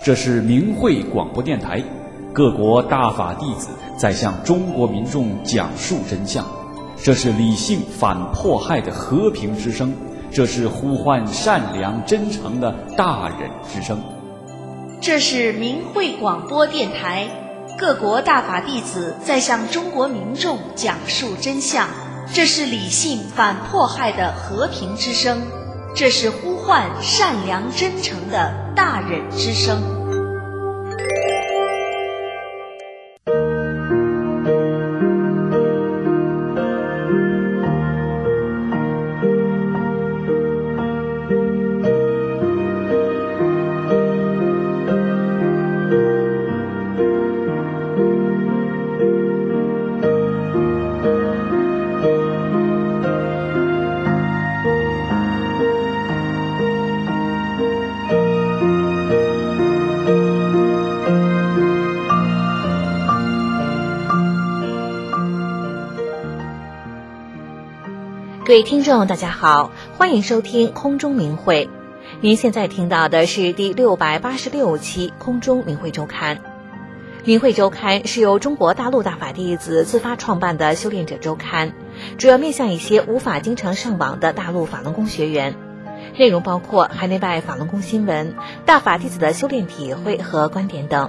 这是明慧广播电台，各国大法弟子在向中国民众讲述真相。这是理性反迫害的和平之声，这是呼唤善良真诚的大忍之声。 这是明慧广播电台，各国大法弟子在向中国民众讲述真相。这是理性反迫害的和平之声，这是呼唤善良真诚的大忍之声。 各位听众大家好，欢迎收听空中明慧。您现在听到的是第686期空中明慧周刊。明慧周刊是由中国大陆大法弟子自发创办的修炼者周刊，主要面向一些无法经常上网的大陆法轮功学员，内容包括海内外法轮功新闻、大法弟子的修炼体会和观点等。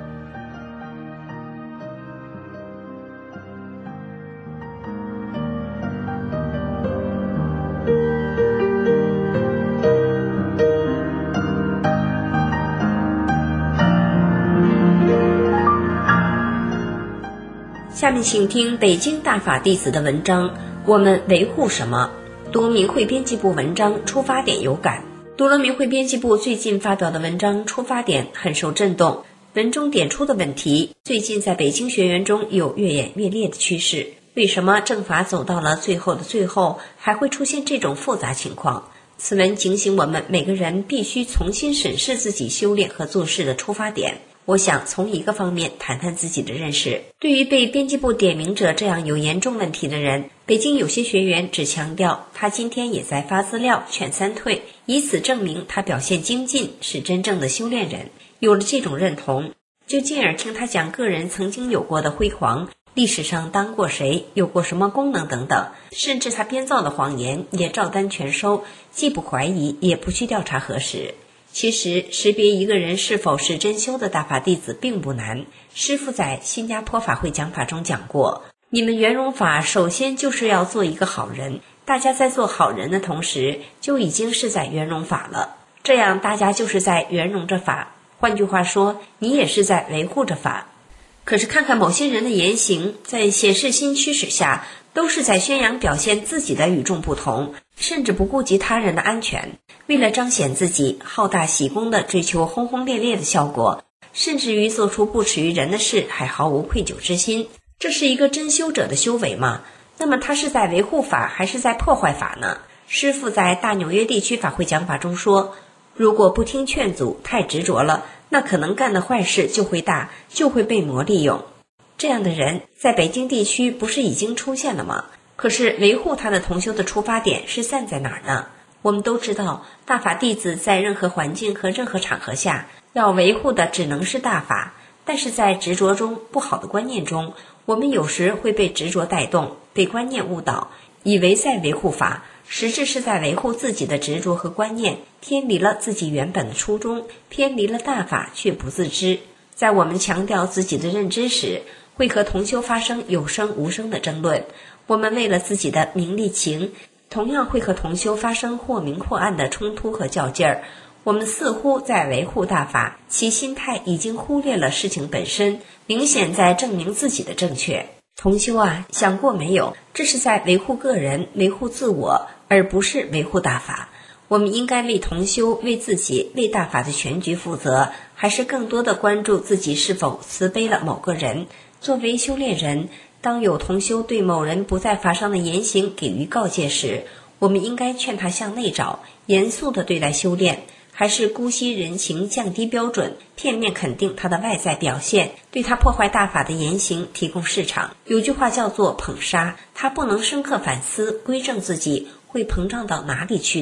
下面请听北京大法弟子的文章，我们维护什么？读明慧编辑部文章出发点有感。读了明慧编辑部最近发表的文章出发点，很受震动。文中点出的问题，最近在北京学员中有越演越烈的趋势。为什么正法走到了最后的最后，还会出现这种复杂情况？此文警醒我们每个人必须重新审视自己修炼和做事的出发点。我想从一个方面谈谈自己的认识。对于被编辑部点名者这样有严重问题的人，北京有些学员只强调他今天也在发资料劝三退，以此证明他表现精进，是真正的修炼人。有了这种认同，就进而听他讲个人曾经有过的辉煌，历史上当过谁，有过什么功能等等，甚至他编造的谎言也照单全收，既不怀疑也不去调查核实。其实识别一个人是否是真修的大法弟子并不难。师父在新加坡法会讲法中讲过，你们圆融法首先就是要做一个好人，大家在做好人的同时就已经是在圆融法了，这样大家就是在圆融着法，换句话说，你也是在维护着法。可是看看某些人的言行，在显示新趋势下，都是在宣扬表现自己的与众不同，甚至不顾及他人的安全，为了彰显自己，好大喜功地追求轰轰烈烈的效果，甚至于做出不耻于人的事，还毫无愧疚之心。这是一个真修者的修为吗？那么他是在维护法还是在破坏法呢？师父在大纽约地区法会讲法中说，如果不听劝阻，太执着了，那可能干的坏事就会大，就会被魔利用。这样的人在北京地区不是已经出现了吗？可是维护他的同修的出发点是站在哪儿呢？我们都知道，大法弟子在任何环境和任何场合下要维护的只能是大法，但是在执着中，不好的观念中，我们有时会被执着带动，被观念误导，以为在维护法，实质是在维护自己的执着和观念，偏离了自己原本的初衷，偏离了大法却不自知。在我们强调自己的认知时，会和同修发生有声无声的争论。我们为了自己的名利情，同样会和同修发生或明或暗的冲突和较劲儿。我们似乎在维护大法，其心态已经忽略了事情本身，明显在证明自己的正确。同修啊，想过没有？这是在维护个人，维护自我，而不是维护大法。我们应该为同修、为自己、为大法的全局负责，还是更多的关注自己是否慈悲了某个人？作为修炼人，当有同修对某人不在法上的言行给予告诫时，我们应该劝他向内找，严肃地对待修炼，还是姑息人情，降低标准，片面肯定他的外在表现，对他破坏大法的言行提供市场？有句话叫做捧杀，他不能深刻反思归正自己，会膨胀到哪里去呢？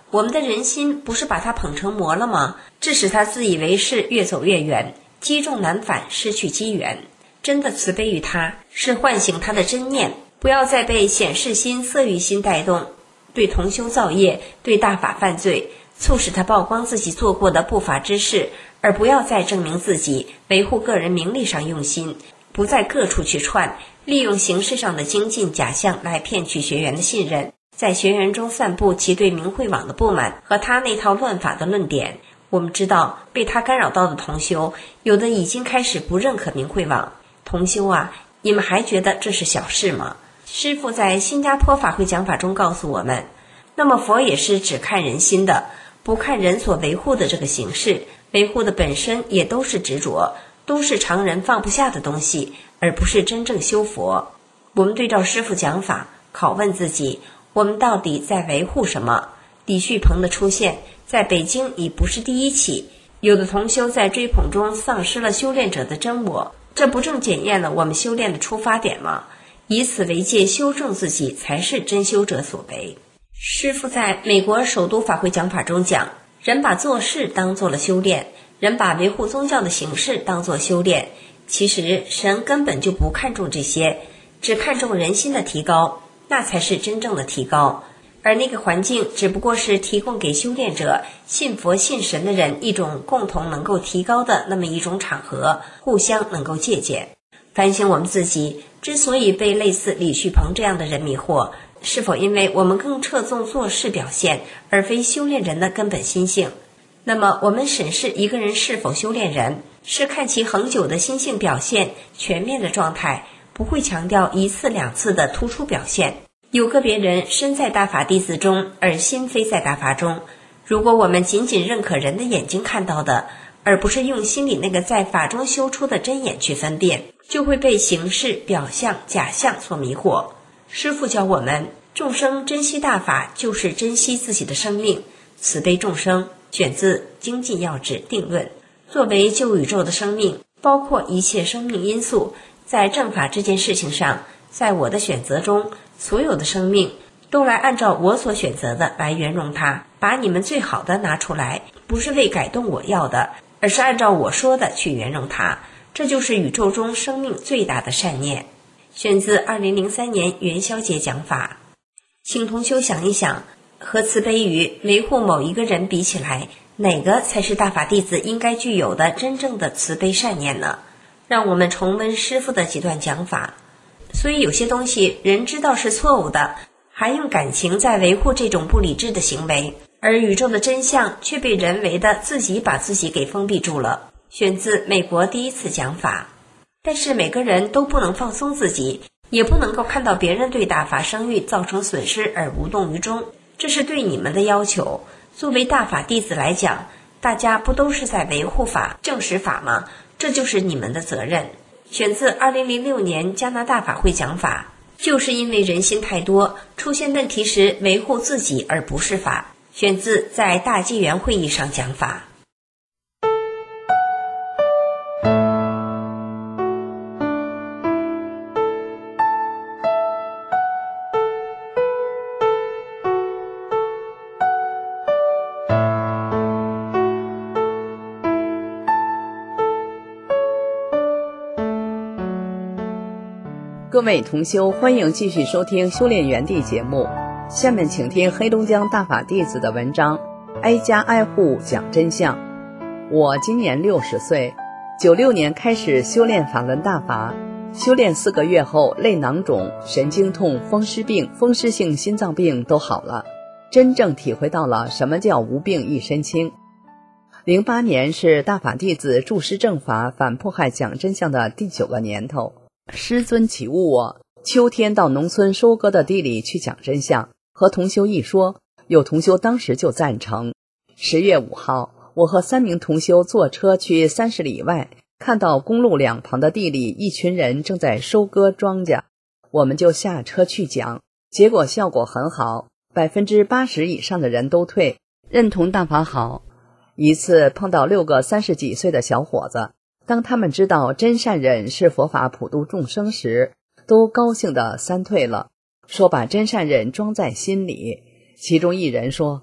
我们的人心不是把他捧成魔了吗？致使他自以为是，越走越远，积重难返，失去机缘。真的慈悲于他，是唤醒他的真念，不要再被显示心、色欲心带动，对同修造业，对大法犯罪，促使他曝光自己做过的不法之事，而不要再证明自己，维护个人名利上用心，不在各处去串，利用形式上的精进假象来骗取学员的信任，在学员中散布其对明慧网的不满和他那套乱法的论点。我们知道被他干扰到的同修，有的已经开始不认可明慧网。同修啊，你们还觉得这是小事吗？师父在新加坡法会讲法中告诉我们，那么佛也是只看人心的，不看人所维护的这个形式，维护的本身也都是执着，都是常人放不下的东西，而不是真正修佛。我们对照师父讲法，拷问自己，我们到底在维护什么？李旭鹏的出现在北京已不是第一起，有的同修在追捧中丧失了修炼者的真我，这不正检验了我们修炼的出发点吗？以此为戒修正自己，才是真修者所为。师父在美国首都法会讲法中讲，人把做事当做了修炼，人把维护宗教的形式当作修炼，其实神根本就不看重这些，只看重人心的提高，那才是真正的提高。而那个环境只不过是提供给修炼者、信佛信神的人一种共同能够提高的那么一种场合，互相能够借鉴。反省我们自己之所以被类似李旭鹏这样的人迷惑，是否因为我们更侧重做事表现，而非修炼人的根本心性？那么我们审视一个人是否修炼人，是看其恒久的心性表现全面的状态，不会强调一次两次的突出表现。有个别人身在大法弟子中，而心非在大法中。如果我们仅仅认可人的眼睛看到的，而不是用心里那个在法中修出的真眼去分辨，就会被形式、表象、假象所迷惑。师父教我们，众生珍惜大法，就是珍惜自己的生命，慈悲众生。选自《精进要旨定论》。作为旧宇宙的生命，包括一切生命因素，在正法这件事情上，在我的选择中，所有的生命都来按照我所选择的来圆融它，把你们最好的拿出来，不是为改动我要的，而是按照我说的去圆融它。这就是宇宙中生命最大的善念。选自2003年元宵节讲法。请同修想一想，和慈悲于维护某一个人比起来，哪个才是大法弟子应该具有的真正的慈悲善念呢？让我们重温师父的几段讲法。所以有些东西人知道是错误的，还用感情在维护这种不理智的行为，而宇宙的真相却被人为的自己把自己给封闭住了。选自美国第一次讲法。但是每个人都不能放松自己，也不能够看到别人对大法声誉造成损失而无动于衷，这是对你们的要求。作为大法弟子来讲，大家不都是在维护法、证实法吗？这就是你们的责任。选自2006年加拿大法会讲法。就是因为人心太多，出现问题时维护自己而不是法。选自在大纪元会议上讲法。 各位同修，欢迎继续收听修炼园地节目。下面请听黑龙江大法弟子的文章，挨家挨户讲真相。我今年60岁，96年开始修炼法轮大法，修炼4个月后，类囊肿、神经痛、风湿病、风湿性心脏病都好了，真正体会到了什么叫无病一身轻。08年是大法弟子助师正法反迫害讲真相的第9个年头。师尊启悟我，秋天到农村收割的地里去讲真相，和同修一说，有同修当时就赞成。10月5号，我和3名同修坐车去30里外，看到公路两旁的地里一群人正在收割庄稼，我们就下车去讲，结果效果很好，80%以上的人都退，认同大法好。一次碰到6个30几岁的小伙子，当他们知道真善忍是佛法普度众生时，都高兴地3退了，说把真善忍装在心里。其中一人说：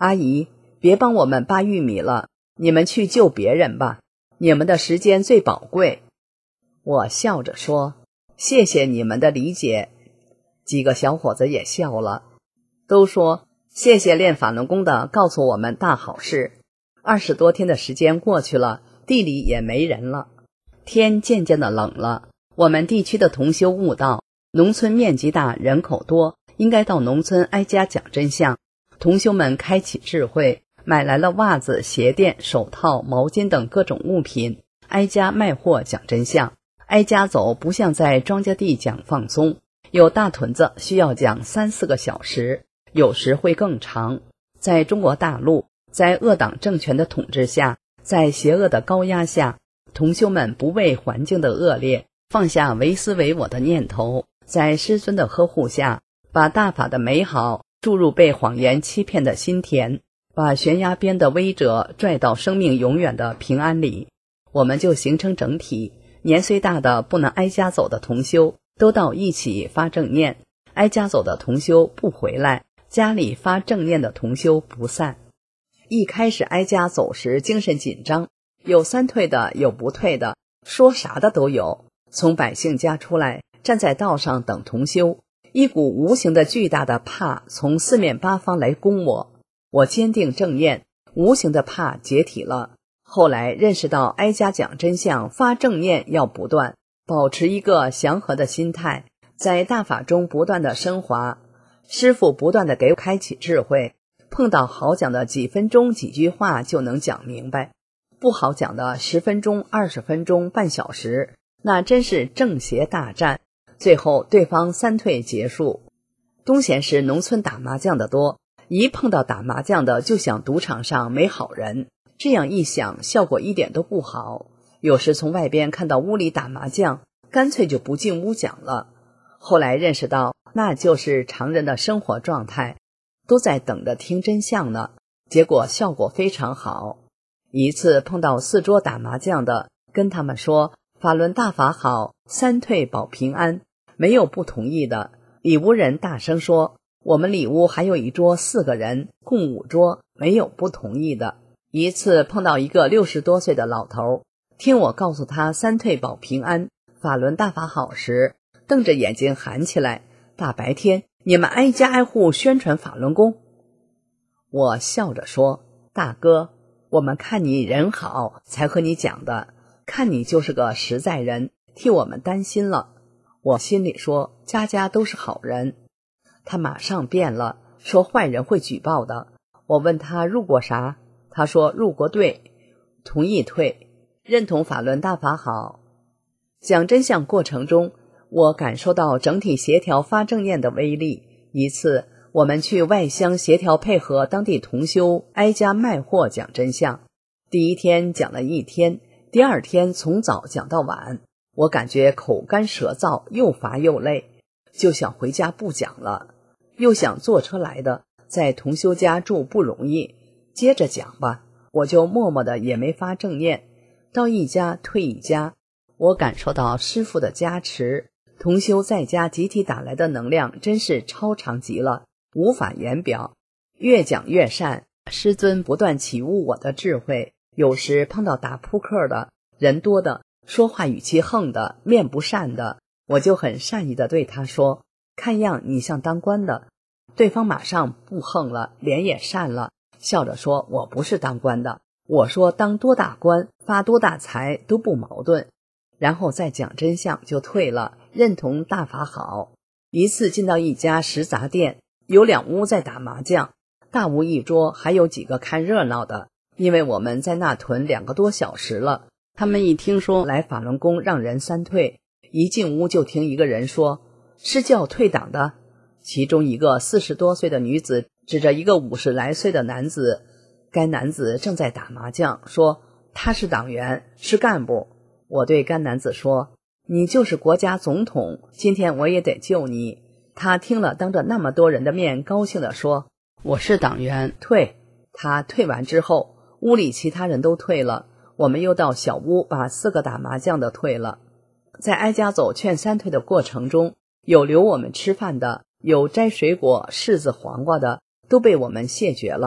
阿姨，别帮我们扒玉米了，你们去救别人吧，你们的时间最宝贵。我笑着说，谢谢你们的理解。几个小伙子也笑了，都说谢谢练法轮功的告诉我们大好事。20多天的时间过去了，地里也没人了，天渐渐的冷了。我们地区的同修悟道，农村面积大，人口多，应该到农村挨家讲真相。同修们开启智慧，买来了袜子、鞋垫、手套、毛巾等各种物品，挨家卖货讲真相。挨家走，不像在庄稼地讲放松，有大屯子需要讲3-4个小时，有时会更长。在中国大陆，在恶党政权的统治下，在邪恶的高压下，同修们不为环境的恶劣放下为私为我的念头，在师尊的呵护下，把大法的美好注入被谎言欺骗的心田，把悬崖边的危者拽到生命永远的平安里。我们就形成整体，年岁大的不能挨家走的同修都到一起发正念，挨家走的同修不回来，家里发正念的同修不散。一开始挨家走时精神紧张，有3退的，有不退的，说啥的都有。从百姓家出来，站在道上等同修，一股无形的巨大的怕从4面8方来攻我。我坚定正念，无形的怕解体了。后来认识到挨家讲真相，发正念要不断，保持一个祥和的心态，在大法中不断的升华。师父不断的给我开启智慧，碰到好讲的几分钟几句话就能讲明白，不好讲的10分钟、20分钟、半小时，那真是正邪大战，最后对方3退结束。东咸市农村打麻将的多，一碰到打麻将的就想赌场上没好人，这样一想效果一点都不好。有时从外边看到屋里打麻将，干脆就不进屋讲了。后来认识到那就是常人的生活状态，都在等着听真相呢，结果效果非常好。一次碰到4桌打麻将的，跟他们说法轮大法好，3退保平安，没有不同意的。里屋人大声说，我们里屋还有一桌4个人，共5桌，没有不同意的。一次碰到一个60多岁的老头，听我告诉他3退保平安，法轮大法好时，瞪着眼睛喊起来，大白天你们挨家挨户宣传法轮功。我笑着说，大哥，我们看你人好才和你讲的，看你就是个实在人，替我们担心了。我心里说，家家都是好人。他马上变了，说坏人会举报的。我问他入过啥，他说入过队，同意退，认同法轮大法好。讲真相过程中，我感受到整体协调发正念的威力。一次我们去外乡协调配合当地同修挨家卖货讲真相，第一天讲了1天，第2天从早讲到晚，我感觉口干舌燥，又乏又累，就想回家不讲了。又想坐车来的，在同修家住不容易，接着讲吧，我就默默的也没发正念。到一家退一家，我感受到师父的加持，同修在家集体打来的能量真是超常极了，无法言表。越讲越善，师尊不断启悟我的智慧。有时碰到打扑克的，人多的，说话语气横的，面不善的，我就很善意的对他说，看样你像当官的。对方马上不横了，脸也善了，笑着说，我不是当官的。我说当多大官发多大财都不矛盾。然后再讲真相就退了，认同大法好。一次进到一家食杂店，有2屋在打麻将，大屋一桌还有几个看热闹的。因为我们在那屯2个多小时了，他们一听说来法轮功让人3退，一进屋就听一个人说，是叫退党的。其中一个40多岁的女子指着一个50来岁的男子，该男子正在打麻将，说他是党员，是干部。我对该男子说，你就是国家总统，今天我也得救你。他听了，当着那么多人的面高兴地说，我是党员，退。他退完之后，屋里其他人都退了，我们又到小屋把4个打麻将的退了。在挨家走劝3退的过程中，有留我们吃饭的，有摘水果、柿子、黄瓜的，都被我们谢绝了。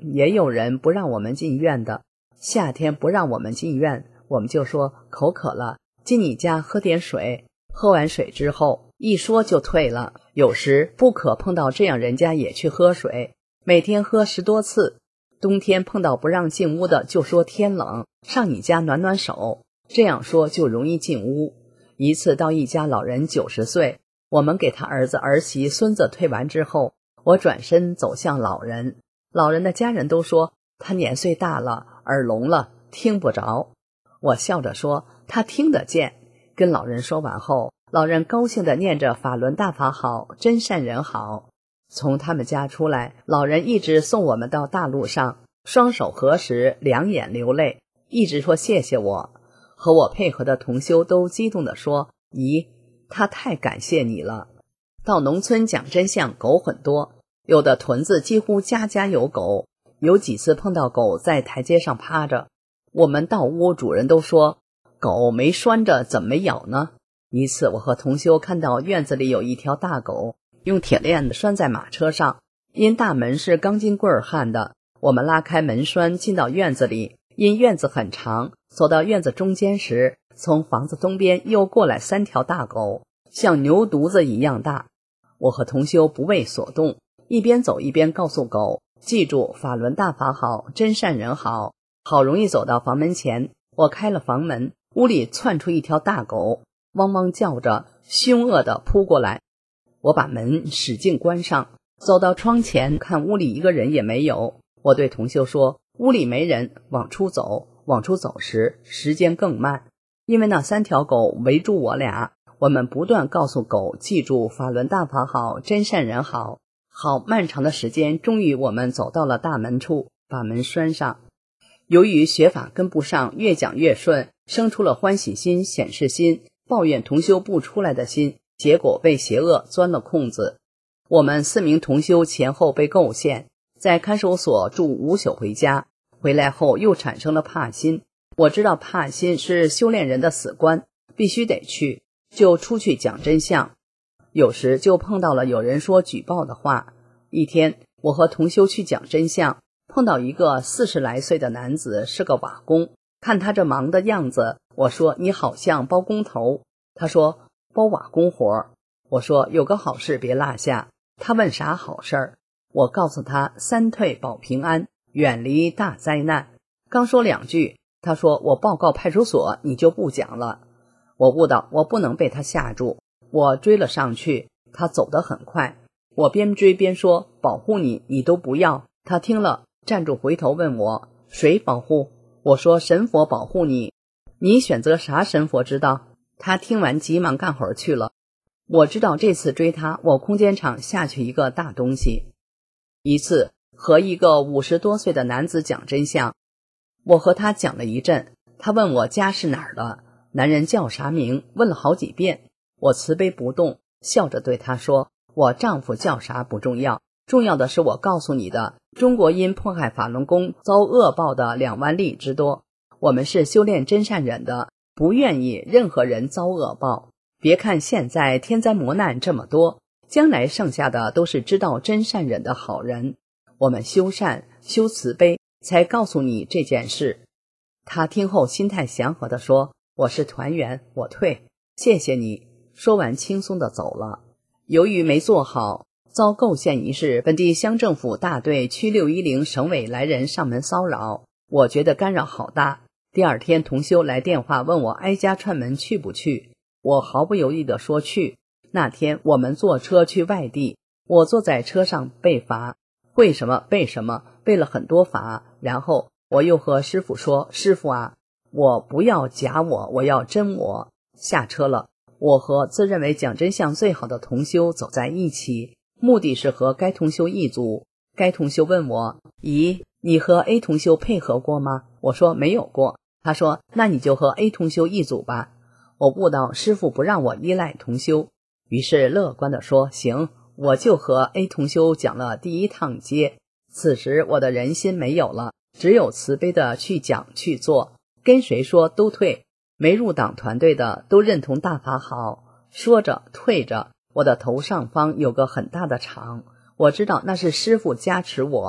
也有人不让我们进院的。夏天不让我们进院，我们就说口渴了，进你家喝点水。喝完水之后，一说就退了。有时不可碰到这样人家也去喝水，每天喝10多次。冬天碰到不让进屋的，就说天冷，上你家暖暖手，这样说就容易进屋。一次到一家老人90岁，我们给他儿子儿媳孙子退完之后，我转身走向老人，老人的家人都说他年岁大了，耳聋了，听不着。我笑着说他听得见。跟老人说完后，老人高兴地念着法轮大法好，真善人好。从他们家出来，老人一直送我们到大路上，双手合十，两眼流泪，一直说谢谢我。和我配合的同修都激动地说，姨，他太感谢你了。到农村讲真相，狗很多，有的屯子几乎家家有狗，有几次碰到狗在台阶上趴着，我们到屋主人都说狗没拴着怎么没咬呢？一次我和同修看到院子里有一条大狗，用铁链拴在马车上，因大门是钢筋棍焊的，我们拉开门栓进到院子里，因院子很长，走到院子中间时，从房子东边又过来3条大狗，像牛犊子一样大。我和同修不为所动，一边走一边告诉狗，记住法轮大法好，真善人好。好容易走到房门前，我开了房门，屋里窜出一条大狗，汪汪叫着，凶恶地扑过来。我把门使劲关上，走到窗前，看屋里一个人也没有。我对同修说，屋里没人，往出走。往出走时，时间更慢，因为那3条狗围住我俩。我们不断告诉狗，记住法轮大法好，真善人好。好漫长的时间，终于我们走到了大门处，把门拴上。由于学法跟不上，越讲越顺，生出了欢喜心、显示心，抱怨同修不出来的心，结果被邪恶钻了空子。我们4名同修前后被构陷，在看守所住5宿回家，回来后又产生了怕心。我知道怕心是修炼人的死关，必须得去，就出去讲真相。有时就碰到了有人说举报的话。一天我和同修去讲真相，碰到一个40来岁的男子，是个瓦工。看他这忙的样子，我说你好像包工头。他说包瓦工活。我说有个好事别落下。他问啥好事儿？我告诉他3退保平安，远离大灾难。刚说2句，他说我报告派出所，你就不讲了。我悟到我不能被他吓住，我追了上去。他走得很快，我边追边说保护你，你都不要。他听了站住，回头问我谁保护？我说神佛保护你。你选择啥神佛知道？他听完急忙干活去了。我知道这次追他，我空间场下去一个大东西。一次和一个50多岁的男子讲真相，我和他讲了一阵，他问我家是哪儿的，男人叫啥名，问了好几遍。我慈悲不动，笑着对他说，我丈夫叫啥不重要，重要的是我告诉你的，中国因迫害法轮功遭恶报的2万例之多，我们是修炼真善忍的，不愿意任何人遭恶报。别看现在天灾磨难这么多，将来剩下的都是知道真善忍的好人。我们修善修慈悲，才告诉你这件事。他听后心态祥和地说，我是团员，我退，谢谢你。说完轻松地走了。由于没做好，遭构陷一事，本地乡政府大队区610省委来人上门骚扰，我觉得干扰好大。第2天同修来电话问我挨家串门去不去，我毫不犹豫地说去。那天我们坐车去外地，我坐在车上背法，会什么背什么，背了很多法。然后我又和师父说，师父啊，我不要假我，我要真我。下车了，我和自认为讲真相最好的同修走在一起，目的是和该同修一组。该同修问我，咦，你和 A 同修配合过吗？我说没有过。他说那你就和 A 同修一组吧。我悟到师父不让我依赖同修，于是乐观地说行，我就和 A 同修讲了第1趟街。此时我的人心没有了，只有慈悲的去讲去做，跟谁说都退。没入党团队的都认同大法好，说着退着。我的头上方有个很大的场，我知道那是师父加持我，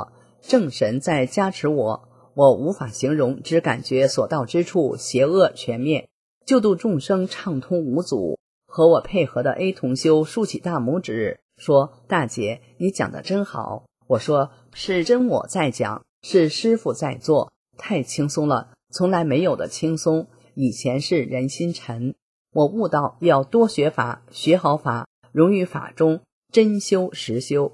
正神在加持我，我无法形容，只感觉所到之处邪恶全灭，救度众生畅通无阻。和我配合的 A 同修竖起大拇指说，大姐你讲得真好。我说，是真我在讲，是师父在做，太轻松了，从来没有的轻松，以前是人心沉。我悟到要多学法，学好法，融于法中，真修实修。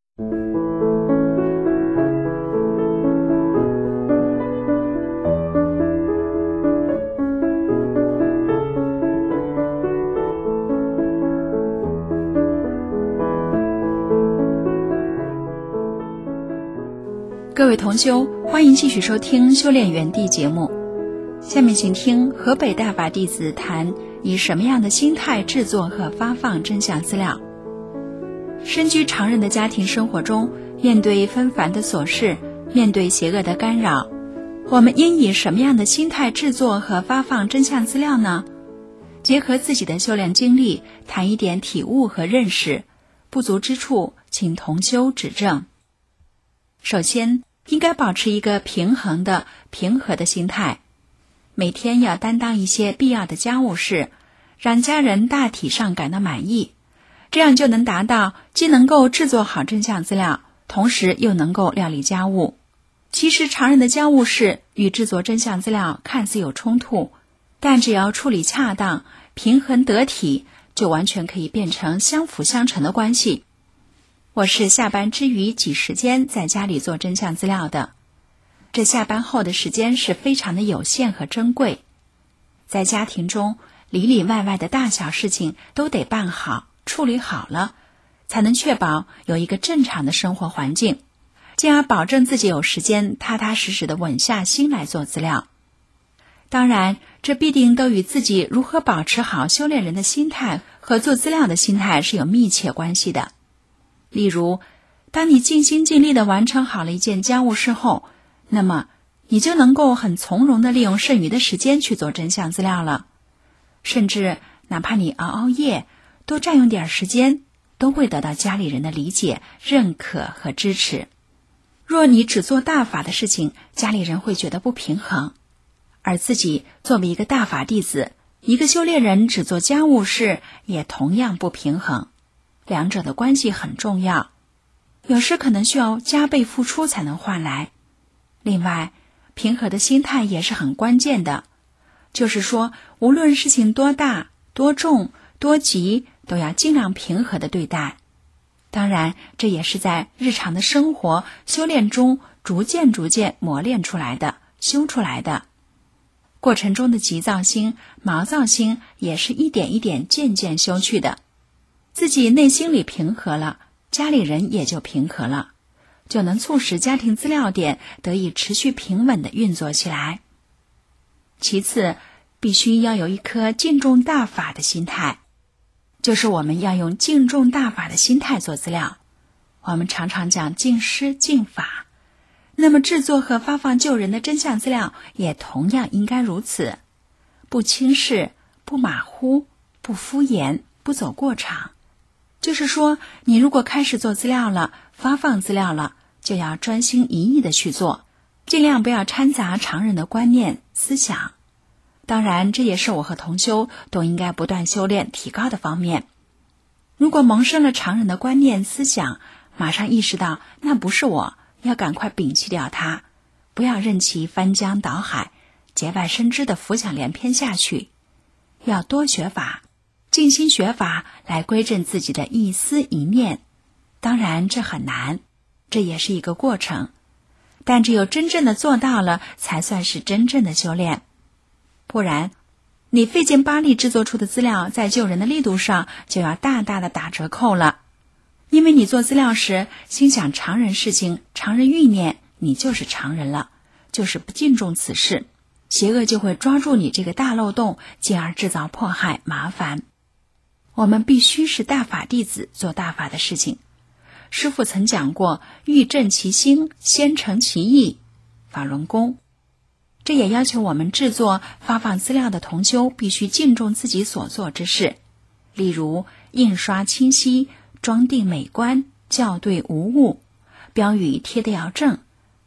各位同修，欢迎继续收听修炼园地节目。下面请听河北大法弟子谈以什么样的心态制作和发放真相资料。身居常人的家庭生活中，面对纷繁的琐事，面对邪恶的干扰，我们应以什么样的心态制作和发放真相资料呢？结合自己的修炼经历，谈一点体悟和认识，不足之处请同修指正。首先，应该保持一个平和的心态，每天要担当一些必要的家务事，让家人大体上感到满意，这样就能达到既能够制作好真相资料，同时又能够料理家务。其实常人的家务事与制作真相资料看似有冲突，但只要处理恰当，平衡得体，就完全可以变成相辅相成的关系。我是下班之余挤时间在家里做真相资料的，这下班后的时间是非常的有限和珍贵，在家庭中里里外外的大小事情都得办好处理好了，才能确保有一个正常的生活环境，进而保证自己有时间踏踏实实的稳下心来做资料。当然，这必定都与自己如何保持好修炼人的心态和做资料的心态是有密切关系的。例如，当你尽心尽力地完成好了一件家务事后，那么你就能够很从容地利用剩余的时间去做真相资料了。甚至哪怕你熬夜，多占用点时间，都会得到家里人的理解、认可和支持。若你只做大法的事情，家里人会觉得不平衡，而自己作为一个大法弟子，一个修炼人只做家务事，也同样不平衡。两者的关系很重要，有时可能需要加倍付出才能换来。另外，平和的心态也是很关键的，就是说，无论事情多大、多重、多急，都要尽量平和地对待。当然，这也是在日常的生活修炼中逐渐磨练出来的、修出来的。过程中的急躁心、毛躁心也是一点一点渐渐修去的。自己内心里平和了，家里人也就平和了，就能促使家庭资料点得以持续平稳地运作起来。其次，必须要有一颗敬重大法的心态，就是我们要用敬重大法的心态做资料。我们常常讲敬师敬法，那么制作和发放救人的真相资料也同样应该如此，不轻视，不马虎，不敷衍，不走过场。就是说，你如果开始做资料了，发放资料了，就要专心一意地去做，尽量不要掺杂常人的观念、思想。当然，这也是我和同修都应该不断修炼提高的方面。如果萌生了常人的观念、思想，马上意识到那不是我，要赶快摒弃掉它，不要任其翻江倒海、节外生枝的浮想联翩下去。要多学法，静心学法来归正自己的一思一念。当然这很难，这也是一个过程，但只有真正的做到了，才算是真正的修炼。不然，你费劲巴力制作出的资料，在救人的力度上就要大大的打折扣了。因为你做资料时，心想常人事情、常人欲念，你就是常人了，就是不敬重此事，邪恶就会抓住你这个大漏洞，进而制造迫害、麻烦。我们必须是大法弟子做大法的事情。师父曾讲过，欲正其心，先成其意，法轮功。这也要求我们制作发放资料的同修必须敬重自己所做之事，例如印刷清晰，装订美观，校对无误，标语贴得要正，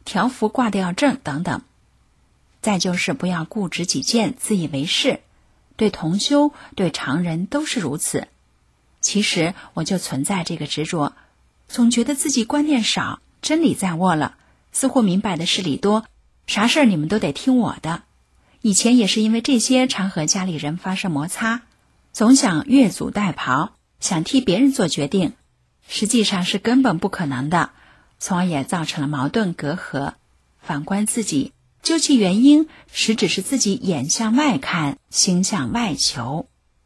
条幅挂得要正等等。再就是不要固执己见，自以为是，对同修对常人都是如此。其实我就存在这个执着，总觉得自己观念少，真理在握了，似乎明白的事理多，啥事儿你们都得听我的。以前也是因为这些常和家里人发生摩擦，总想越俎代庖，想替别人做决定，实际上是根本不可能的，从而也造成了矛盾隔阂。反观自己，究其原因，实只是自己眼向外看，心向外求。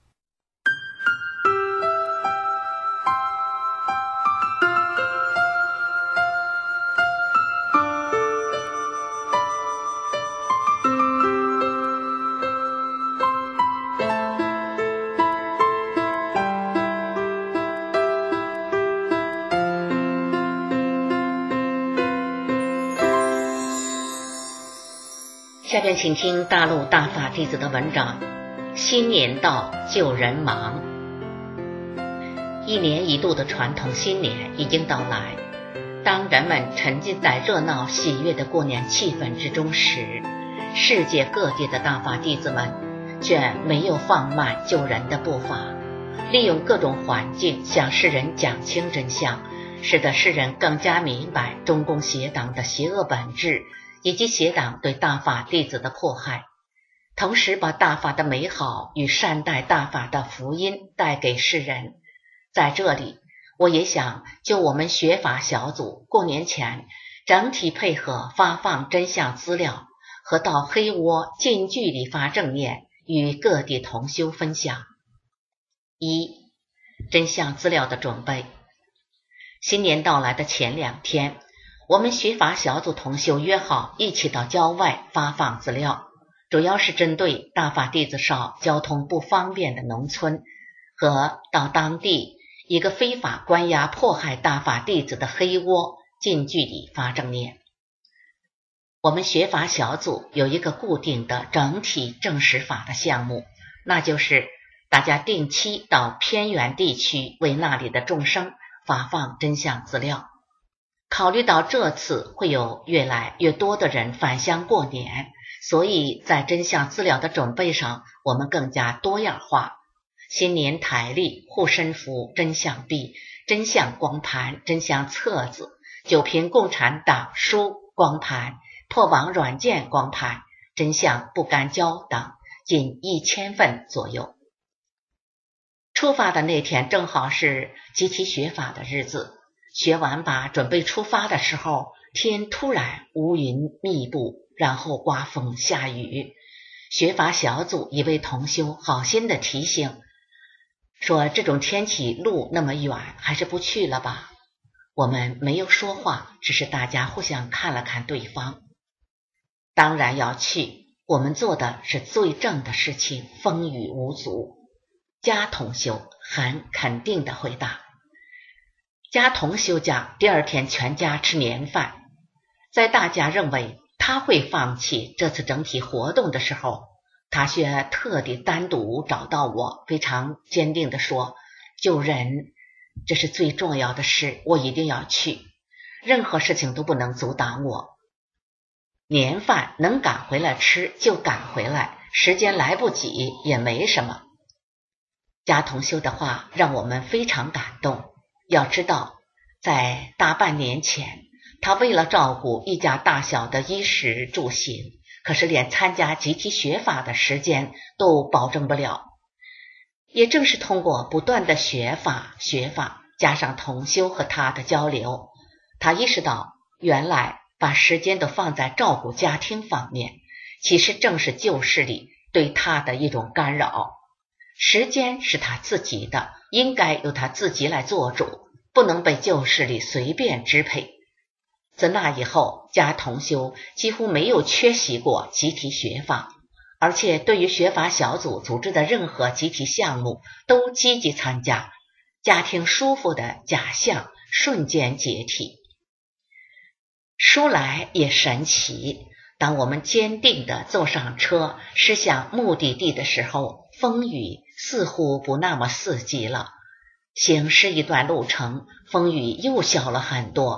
下面请听大陆大法弟子的文章。新年到，旧人忙。一年一度的传统新年已经到来，当人们沉浸在热闹喜悦的过年气氛之中时，世界各地的大法弟子们却没有放慢救人的步伐，利用各种环境向世人讲清真相，使得世人更加明白中共邪党的邪恶本质以及邪党对大法弟子的迫害，同时把大法的美好与善待大法的福音带给世人。在这里，我也想就我们学法小组过年前整体配合发放真相资料和到黑窝近距离发正念与各地同修分享。一、真相资料的准备。新年到来的前2天，我们学法小组同修约好一起到郊外发放资料，主要是针对大法弟子少、交通不方便的农村和到当地一个非法关押迫害大法弟子的黑窝近距离发正念。我们学法小组有一个固定的整体证实法的项目，那就是大家定期到偏远地区为那里的众生发放真相资料。考虑到这次会有越来越多的人返乡过年，所以在真相资料的准备上，我们更加多样化。新年台历、护身符、真相币、真相光盘、真相册子、9瓶共产党书光盘、破网软件光盘、真相不干胶等，近1000份左右。出发的那天正好是集体学法的日子，学完吧，准备出发的时候，天突然乌云密布，然后刮风下雨。学法小组一位同修好心的提醒说，这种天气路那么远，还是不去了吧。我们没有说话，只是大家互相看了看对方。当然要去，我们做的是最正的事情，风雨无阻。家同修很肯定的回答。家同修讲，第2天全家吃年饭。在大家认为他会放弃这次整体活动的时候，他却特地单独找到我，非常坚定地说，救人这是最重要的事，我一定要去，任何事情都不能阻挡我。年饭能赶回来吃就赶回来，时间来不及也没什么。家同修的话让我们非常感动。要知道，在大半年前，他为了照顾一家大小的衣食住行，可是连参加集体学法的时间都保证不了。也正是通过不断的学法加上同修和他的交流，他意识到原来把时间都放在照顾家庭方面，其实正是旧势力对他的一种干扰。时间是他自己的，应该由他自己来做主，不能被旧势力随便支配。自那以后，家同修几乎没有缺席过集体学法，而且对于学法小组组织的任何集体项目都积极参加，家庭舒服的假象瞬间解体。说来也神奇，当我们坚定地坐上车驶向目的地的时候，风雨似乎不那么四级了。行驶一段路程，风雨又小了很多，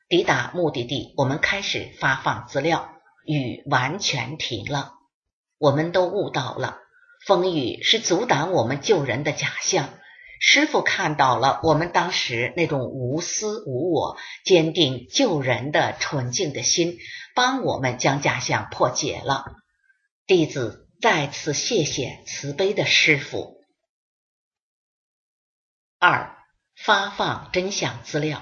抵达目的地，我们开始发放资料，雨完全停了。我们都悟到了，风雨是阻挡我们救人的假象。师父看到了我们当时那种无私无我、坚定救人的纯净的心，帮我们将假象破解了。弟子再次谢谢慈悲的师父。2. 发放真相资料。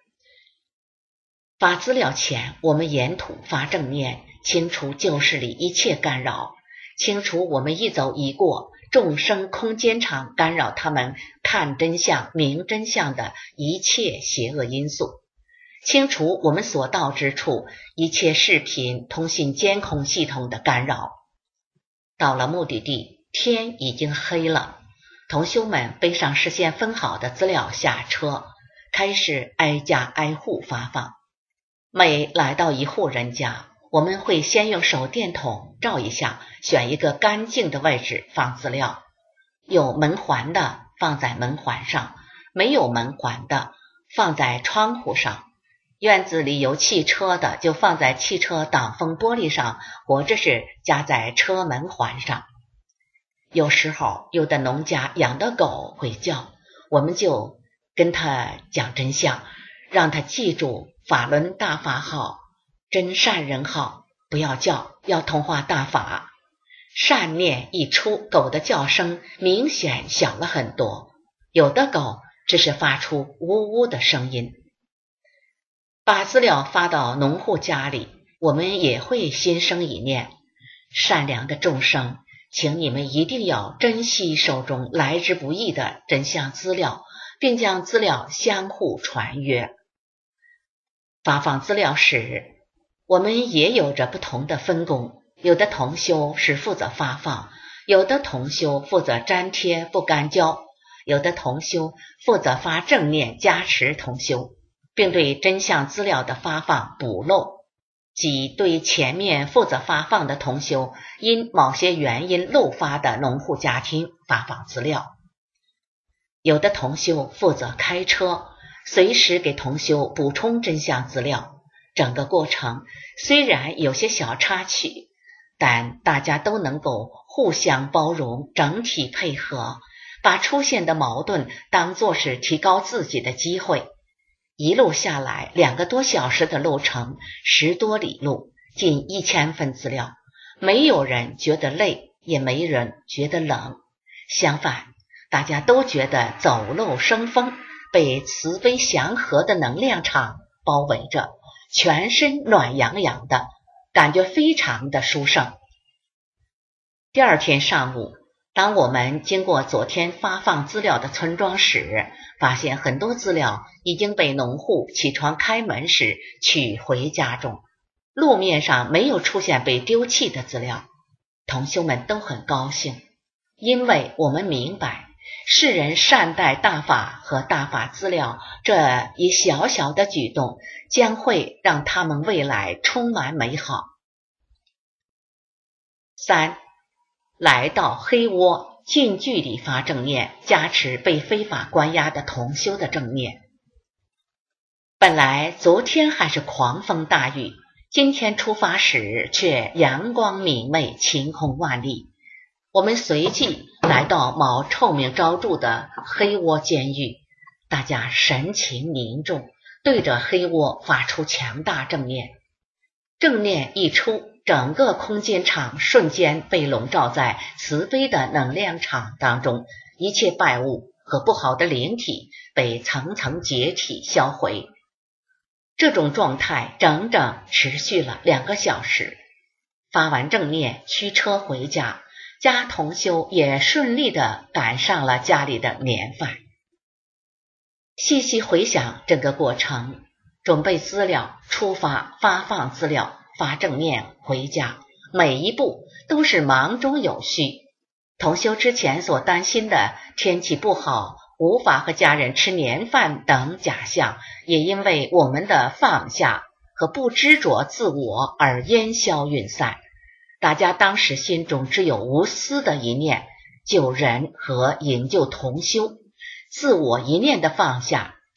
发资料前，我们沿途发正念，清除旧事里一切干扰，清除我们一走一过众生空间场干扰他们看真相明真相的一切邪恶因素，清除我们所到之处一切视频通信监控系统的干扰。到了目的地，天已经黑了，同修们背上事先分好的资料下车，开始挨家挨户发放。每来到一户人家，我们会先用手电筒照一下，选一个干净的位置放资料。有门环的放在门环上，没有门环的放在窗户上。院子里有汽车的就放在汽车挡风玻璃上，或者是夹在车门环上。有时候有的农家养的狗会叫，我们就跟他讲真相，让他记住法轮大法好，真善人好，不要叫，要通化大法。善念一出，狗的叫声明显小了很多，有的狗只是发出呜呜的声音。把资料发到农户家里，我们也会心生一念，善良的众生，请你们一定要珍惜手中来之不易的真相资料，并将资料相互传阅。发放资料时，我们也有着不同的分工，有的同修是负责发放，有的同修负责粘贴不干胶，有的同修负责发正念加持同修，并对真相资料的发放补漏，即对前面负责发放的同修因某些原因漏发的农户家庭发放资料。有的同修负责开车，随时给同修补充真相资料。整个过程虽然有些小插曲，但大家都能够互相包容，整体配合，把出现的矛盾当作是提高自己的机会。一路下来2个多小时的路程，10多里路，近1000份资料，没有人觉得累，也没人觉得冷，相反，大家都觉得走漏生风，被慈悲祥和的能量场包围着，全身暖洋洋的，感觉非常的殊胜。第2天上午，当我们经过昨天发放资料的村庄时，发现很多资料已经被农户起床开门时取回家中，路面上没有出现被丢弃的资料。同修们都很高兴，因为我们明白世人善待大法和大法资料这一小小的举动，将会让他们未来充满美好。3. 来到黑窝，近距离发正念，加持被非法关押的同修的正念。本来昨天还是狂风大雨，今天出发时却阳光明媚，晴空万里。我们随即来到某臭名昭著的黑窝监狱，大家神情凝重，对着黑窝发出强大正念。正念一出，整个空间场瞬间被笼罩在慈悲的能量场当中，一切败物和不好的灵体被层层解体销毁。这种状态整整持续了2个小时。发完正念，驱车回家，家同修也顺利地赶上了家里的年饭。细细回想整个过程，准备资料、出发、发放资料、发正念、回家，每一步都是忙中有序。同修之前所担心的天气不好，无法和家人吃年饭等假象，也因为我们的放下和不执着自我而烟消云散。大家当时心中只有无私的一念，救人和营救同修，自我一念的放下，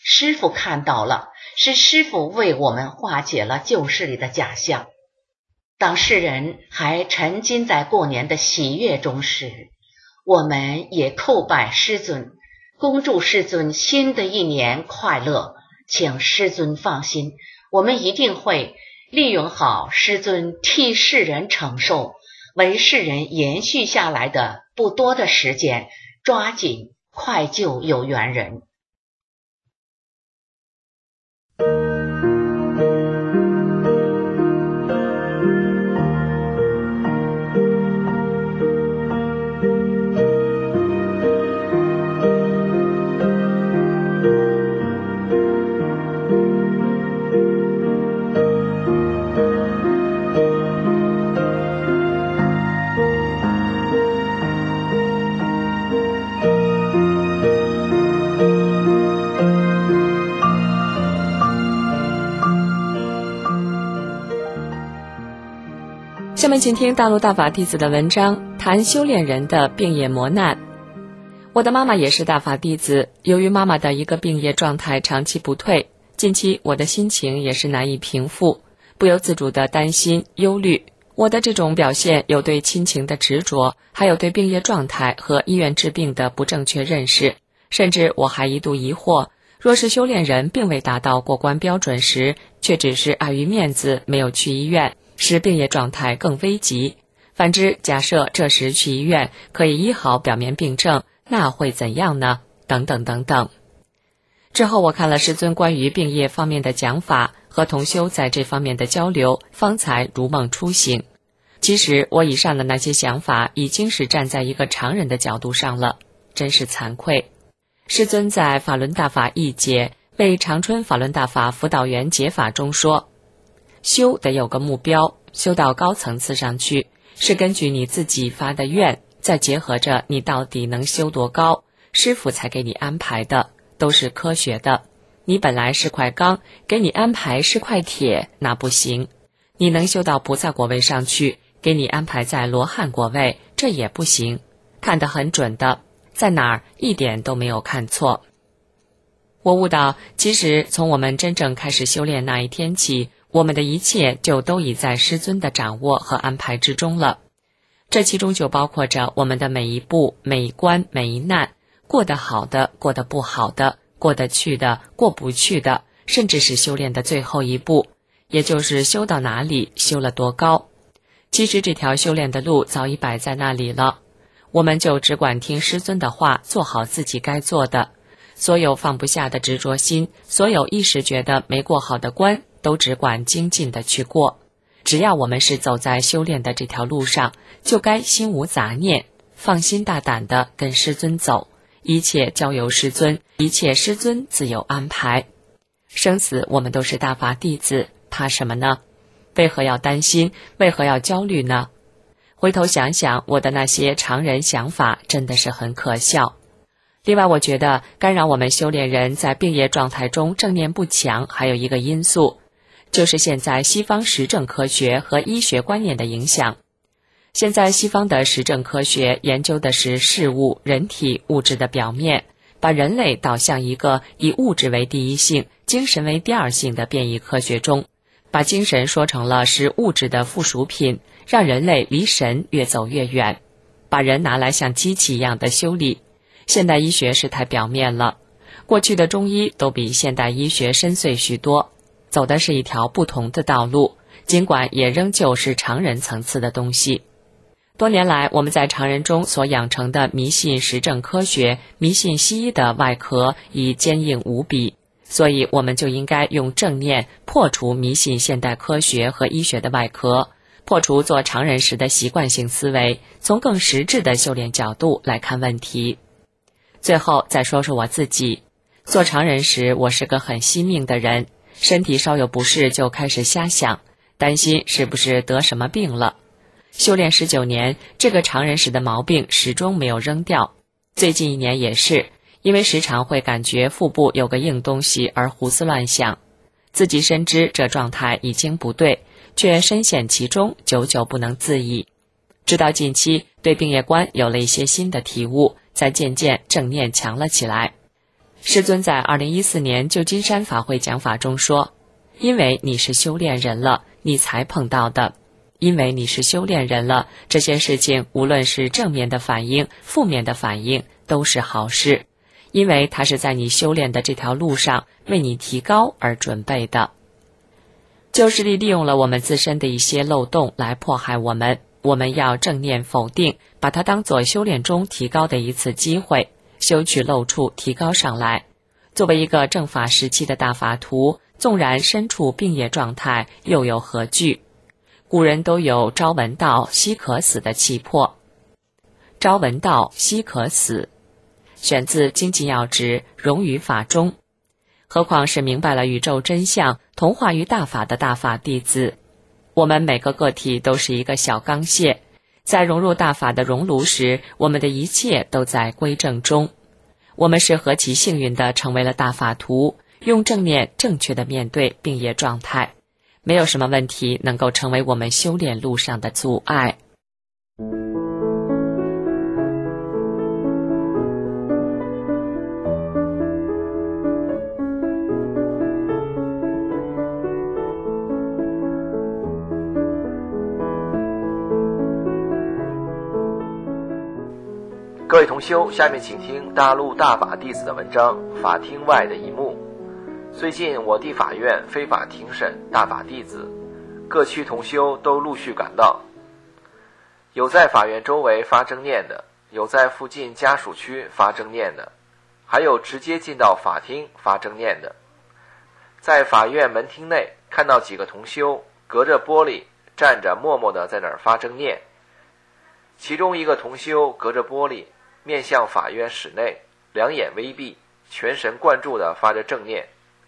师父看到了，是师父为我们化解了旧事里的假象。当世人还沉浸在过年的喜悦中时，我们也叩拜师尊，恭祝师尊新的一年快乐。请师尊放心，我们一定会利用好师尊替世人承受、为世人延续下来的不多的时间，抓紧快救有缘人。 下面请听大陆大法弟子的文章，谈修炼人的病业磨难。我的妈妈也是大法弟子，由于妈妈的一个病业状态长期不退，近期我的心情也是难以平复，不由自主的担心忧虑。我的这种表现有对亲情的执着，还有对病业状态和医院治病的不正确认识，甚至我还一度疑惑，若是修炼人并未达到过关标准时，却只是碍于面子没有去医院，使病业状态更危急。反之，假设这时去医院可以医好表面病症，那会怎样呢？等等等等。之后我看了师尊关于病业方面的讲法，和同修在这方面的交流，方才如梦初醒。其实我以上的那些想法已经是站在一个常人的角度上了，真是惭愧。师尊在法轮大法一解为长春法轮大法辅导员解法中说，修得有个目标，修到高层次上去，是根据你自己发的愿，再结合着你到底能修多高，师父才给你安排的，都是科学的。你本来是块钢，给你安排是块铁，那不行。你能修到菩萨果位上去，给你安排在罗汉果位，这也不行。看得很准的，在哪儿一点都没有看错。我悟到，其实从我们真正开始修炼那一天起，我们的一切就都已在师尊的掌握和安排之中了。这其中就包括着我们的每一步、每一关、每一难，过得好的、过得不好的，过得去的、过不去的，甚至是修炼的最后一步，也就是修到哪里，修了多高。其实这条修炼的路早已摆在那里了，我们就只管听师尊的话，做好自己该做的。所有放不下的执着心，所有一时觉得没过好的关，都只管精进的去过。只要我们是走在修炼的这条路上，就该心无杂念，放心大胆的跟师尊走，一切交由师尊，一切师尊自有安排。生死我们都是大法弟子，怕什么呢？为何要担心？为何要焦虑呢？回头想想，我的那些常人想法真的是很可笑。另外，我觉得干扰我们修炼人在病业状态中正念不强，还有一个因素，就是现在西方实证科学和医学观念的影响。现在西方的实证科学研究的是事物、人体、物质的表面，把人类导向一个以物质为第一性、精神为第二性的变异科学中，把精神说成了是物质的附属品，让人类离神越走越远，把人拿来像机器一样的修理。现代医学是太表面了，过去的中医都比现代医学深邃许多，走的是一条不同的道路，尽管也仍旧是常人层次的东西。多年来，我们在常人中所养成的迷信实证科学、迷信西医的外壳已坚硬无比，所以我们就应该用正念破除迷信现代科学和医学的外壳，破除做常人时的习惯性思维，从更实质的修炼角度来看问题。最后再说说我自己，做常人时我是个很惜命的人，身体稍有不适就开始瞎想，担心是不是得什么病了。修炼19年，这个常人时的毛病始终没有扔掉。最近1年也是，因为时常会感觉腹部有个硬东西而胡思乱想，自己深知这状态已经不对，却深陷其中，久久不能自已。直到近期对病业观有了一些新的体悟，才渐渐正念强了起来。 师尊在2014年旧金山法会讲法中说，因为你是修炼人了，你才碰到的。因为你是修炼人了，这些事情无论是正面的反应、负面的反应，都是好事，因为它是在你修炼的这条路上为你提高而准备的。旧势力利用了我们自身的一些漏洞来迫害我们，我们要正念否定，把它当作修炼中提高的一次机会，修去漏处，提高上来。作为一个正法时期的大法徒，纵然身处病业状态，又有何惧？古人都有朝闻道，夕可死的气魄。朝闻道，夕可死，选自《经济要旨》，融于法中。何况是明白了宇宙真相，同化于大法的大法弟子。我们每个个体都是一个小钢屑，在融入大法的熔炉时，我们的一切都在归正中。我们是何其幸运地成为了大法徒，用正念正确地面对病业状态，没有什么问题能够成为我们修炼路上的阻碍。 各位同修，下面请听大陆大法弟子的文章《法厅外的一幕》。最近我地法院非法庭审大法弟子，各区同修都陆续赶到，有在法院周围发正念的，有在附近家属区发正念的，还有直接进到法厅发正念的。在法院门厅内看到几个同修隔着玻璃站着默默地在那儿发正念，其中一个同修隔着玻璃面向法院室内，两眼微闭，全神贯注地发着正念。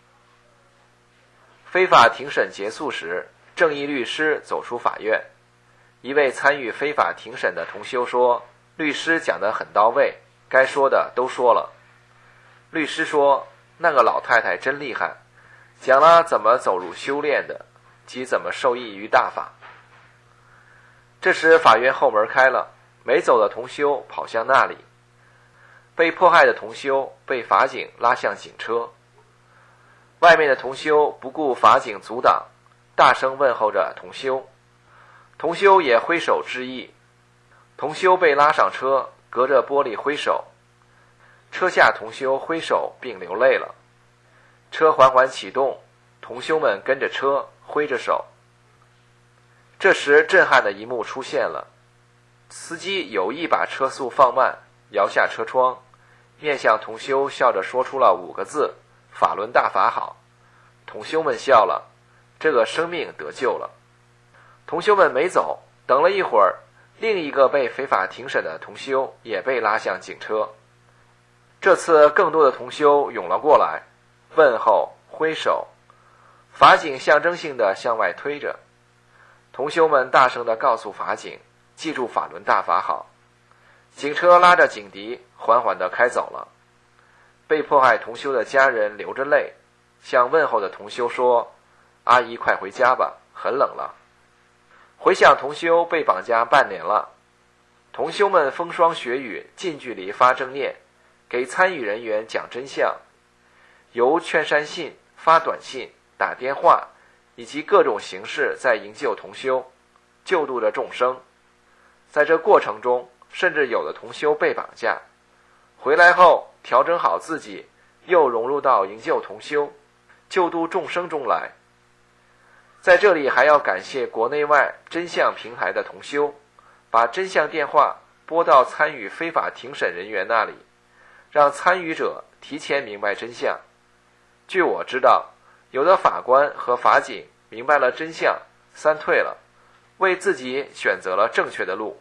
非法庭审结束时，正义律师走出法院，一位参与非法庭审的同修说，律师讲得很到位，该说的都说了。律师说，那个老太太真厉害，讲了怎么走入修炼的，及怎么受益于大法。这时法院后门开了，没走的同修跑向那里，被迫害的同修被法警拉向警车。外面的同修不顾法警阻挡，大声问候着同修，同修也挥手致意。同修被拉上车，隔着玻璃挥手，车下同修挥手并流泪了。车缓缓启动，同修们跟着车挥着手。这时震撼的一幕出现了，司机有意把车速放慢，摇下车窗，面向同修笑着说出了5个字，法轮大法好。同修们笑了，这个生命得救了。同修们没走，等了一会儿，另一个被非法庭审的同修也被拉向警车。这次更多的同修涌了过来，问候挥手，法警象征性地向外推着。同修们大声地告诉法警，记住法轮大法好。警车拉着警笛缓缓地开走了。被迫害同修的家人流着泪，向问候的同修说，阿姨快回家吧，很冷了。回想同修被绑架半年了，同修们风霜雪雨，近距离发正念，给参与人员讲真相，由劝善信、发短信、打电话以及各种形式在营救同修，救度着众生。在这过程中，甚至有的同修被绑架，回来后调整好自己，又融入到营救同修、救度众生中来。在这里还要感谢国内外真相平台的同修，把真相电话拨到参与非法庭审人员那里，让参与者提前明白真相。据我知道，有的法官和法警明白了真相，三退了，为自己选择了正确的路。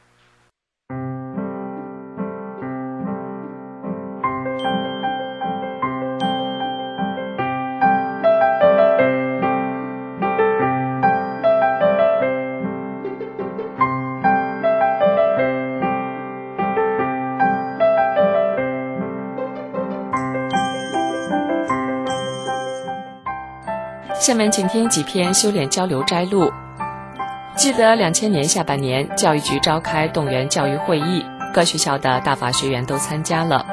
下面请听几篇修炼交流摘录。记得2000年下半年，教育局召开动员教育会议，各学校的大法学员都参加了。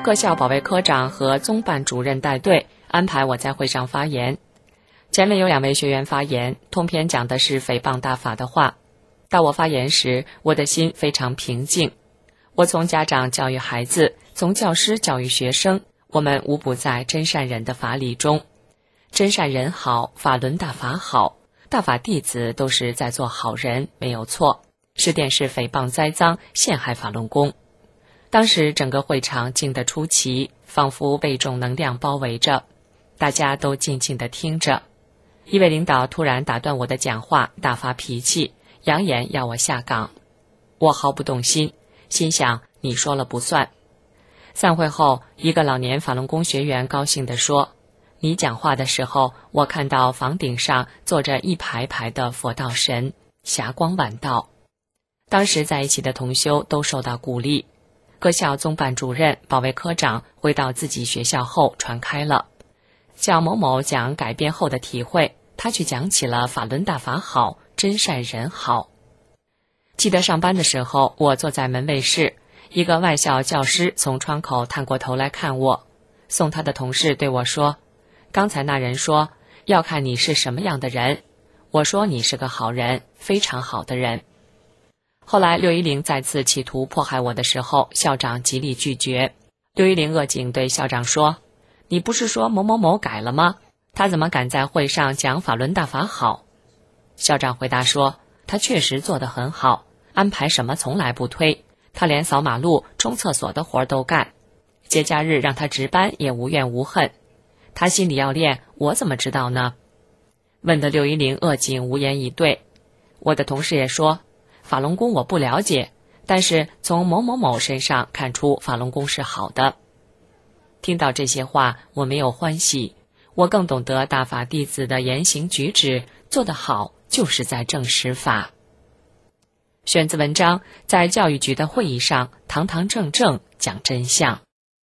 各校保卫科长和综办主任带队，安排我在会上发言。前面有2位学员发言，通篇讲的是诽谤大法的话。到我发言时，我的心非常平静。我从家长教育孩子，从教师教育学生，我们无不在真善忍的法理中。真善忍好，法轮大法好，大法弟子都是在做好人，没有错。是电视诽谤栽赃，陷害法轮功。当时整个会场静得出奇，仿佛被一种能量包围着，大家都静静地听着。一位领导突然打断我的讲话，大发脾气，扬言要我下岗。我毫不动心，心想你说了不算。散会后，一个老年法轮功学员高兴地说，你讲话的时候，我看到房顶上坐着一排排的佛道神，霞光晚道。当时在一起的同修都受到鼓励。各校综办主任、保卫科长回到自己学校后传开了。叫某某讲改变后的体会，他去讲起了法轮大法好，真善人好。记得上班的时候，我坐在门卫室，一个外校教师从窗口探过头来看我，送他的同事对我说，刚才那人说要看你是什么样的人，我说你是个好人，非常好的人。后来610再次企图迫害我的时候，校长极力拒绝。610恶警对校长说，你不是说某某某改了吗？他怎么敢在会上讲法轮大法好？校长回答说，他确实做得很好，安排什么从来不推，他连扫马路、冲厕所的活都干，节假日让他值班也无怨无恨。他心里要练，我怎么知道呢？问得610恶警无言以对。我的同事也说，法轮功我不了解，但是从某某某身上看出法轮功是好的。听到这些话，我没有欢喜，我更懂得大法弟子的言行举止，做得好就是在正实法。选自文章，在教育局的会议上，堂堂正正讲真相。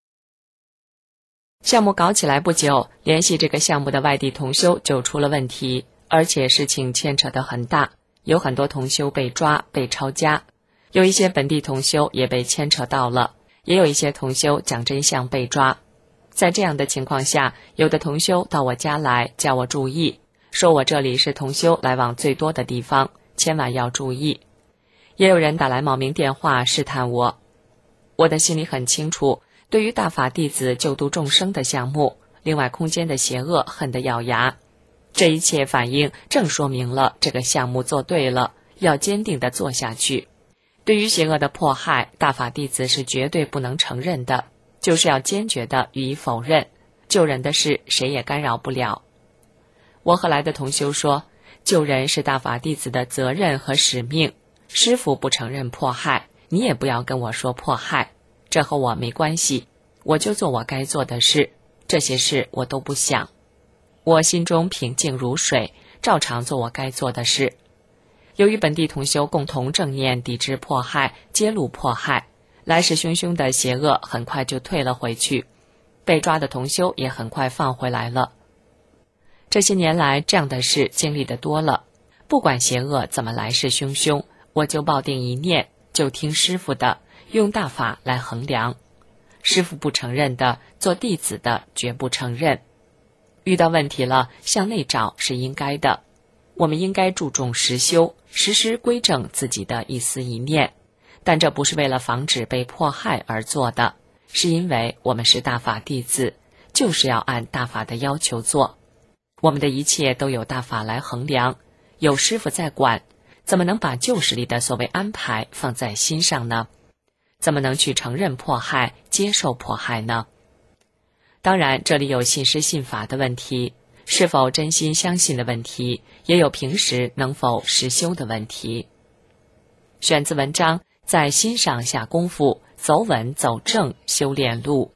项目搞起来不久，联系这个项目的外地同修就出了问题，而且事情牵扯得很大，有很多同修被抓、被抄家，有一些本地同修也被牵扯到了，也有一些同修讲真相被抓。在这样的情况下，有的同修到我家来叫我注意，说我这里是同修来往最多的地方，千万要注意。也有人打来冒名电话试探我。我的心里很清楚，对于大法弟子救度众生的项目，另外空间的邪恶恨得咬牙。这一切反应正说明了这个项目做对了，要坚定地做下去。对于邪恶的迫害，大法弟子是绝对不能承认的，就是要坚决地予以否认。救人的事谁也干扰不了。我和来的同修说，救人是大法弟子的责任和使命，师父不承认迫害，你也不要跟我说迫害，这和我没关系，我就做我该做的事，这些事我都不想。我心中平静如水，照常做我该做的事。由于本地同修共同正念抵制迫害，揭露迫害，来势汹汹的邪恶很快就退了回去，被抓的同修也很快放回来了。这些年来，这样的事经历的多了，不管邪恶怎么来势汹汹，我就抱定一念，就听师父的，用大法来衡量。师父不承认的，做弟子的绝不承认。遇到问题了，向内找是应该的。我们应该注重实修，时时归正自己的一思一念，但这不是为了防止被迫害而做的，是因为我们是大法弟子，就是要按大法的要求做。我们的一切都有大法来衡量，有师父在管，怎么能把旧时里的所谓安排放在心上呢？怎么能去承认迫害、接受迫害呢？当然，这里有信师信法的问题，是否真心相信的问题，也有平时能否实修的问题。选自文章，在心上下功夫，走稳走正修炼路。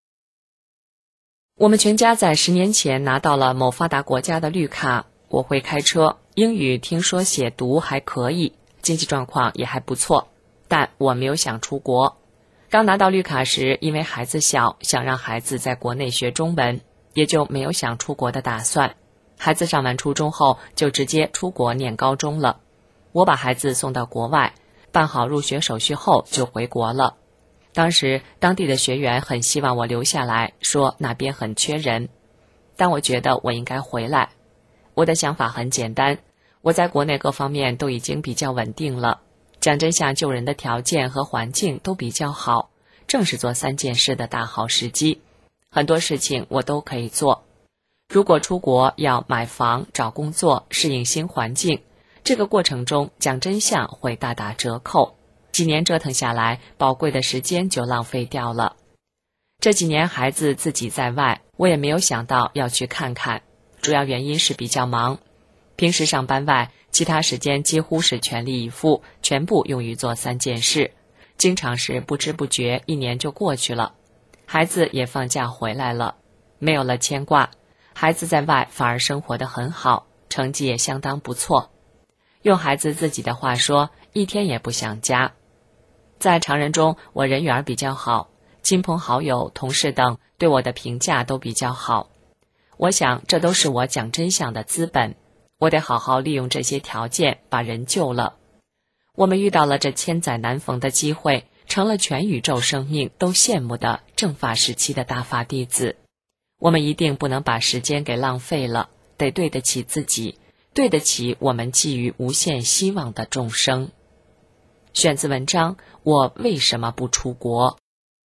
我们全家在10年前拿到了某发达国家的绿卡，我会开车，英语听说写读还可以，经济状况也还不错，但我没有想出国。刚拿到绿卡时，因为孩子小，想让孩子在国内学中文，也就没有想出国的打算。孩子上完初中后，就直接出国念高中了。我把孩子送到国外，办好入学手续后就回国了。 当时当地的学员很希望我留下来，说那边很缺人，但我觉得我应该回来。我的想法很简单，我在国内各方面都已经比较稳定了，讲真相救人的条件和环境都比较好，正是做3件事的大好时机。很多事情我都可以做。如果出国要买房、找工作、适应新环境，这个过程中讲真相会大打折扣。几年折腾下来，宝贵的时间就浪费掉了。这几年孩子自己在外，我也没有想到要去看看，主要原因是比较忙。平时上班外，其他时间几乎是全力以赴，全部用于做3件事，经常是不知不觉1年就过去了。孩子也放假回来了，没有了牵挂，孩子在外反而生活得很好，成绩也相当不错。用孩子自己的话说，一天也不想家。在常人中，我人缘比较好，亲朋好友、同事等对我的评价都比较好。我想这都是我讲真相的资本，我得好好利用这些条件把人救了。我们遇到了这千载难逢的机会，成了全宇宙生命都羡慕的正法时期的大法弟子。我们一定不能把时间给浪费了，得对得起自己，对得起我们寄予无限希望的众生。选自文章，我为什么不出国？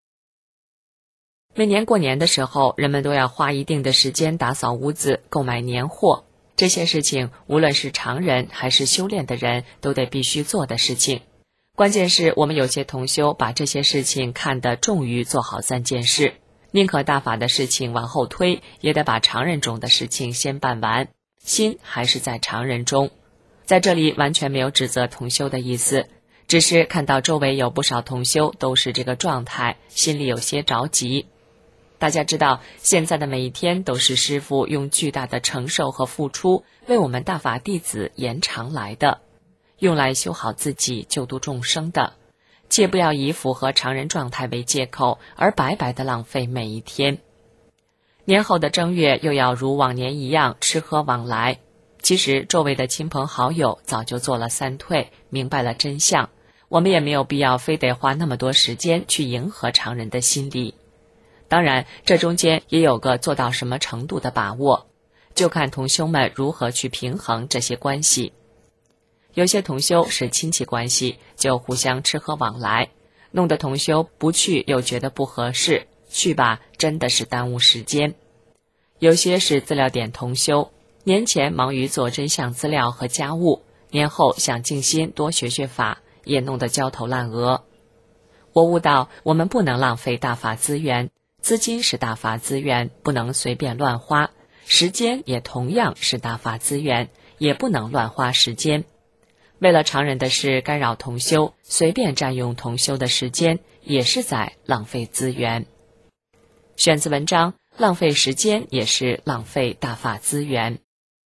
每年过年的时候，人们都要花一定的时间打扫屋子、购买年货。这些事情，无论是常人还是修炼的人，都得必须做的事情。关键是我们有些同修把这些事情看得重于做好3件事，宁可大法的事情往后推，也得把常人中的事情先办完，心还是在常人中。在这里完全没有指责同修的意思，只是看到周围有不少同修都是这个状态，心里有些着急。大家知道，现在的每一天都是师父用巨大的承受和付出为我们大法弟子延长来的，用来修好自己、救度众生的，切不要以符合常人状态为借口而白白的浪费每一天。年后的正月又要如往年一样吃喝往来，其实周围的亲朋好友早就做了3退，明白了真相，我们也没有必要非得花那么多时间去迎合常人的心理。当然，这中间也有个做到什么程度的把握，就看同修们如何去平衡这些关系。有些同修是亲戚关系，就互相吃喝往来，弄得同修不去又觉得不合适，去吧真的是耽误时间。有些是资料点同修，年前忙于做真相资料和家务，年后想静心多学学法，也弄得焦头烂额。我悟到，我们不能浪费大法资源，资金是大法资源，不能随便乱花，时间也同样是大法资源，也不能乱花时间。为了常人的事干扰同修，随便占用同修的时间，也是在浪费资源。选自文章，浪费时间也是浪费大法资源。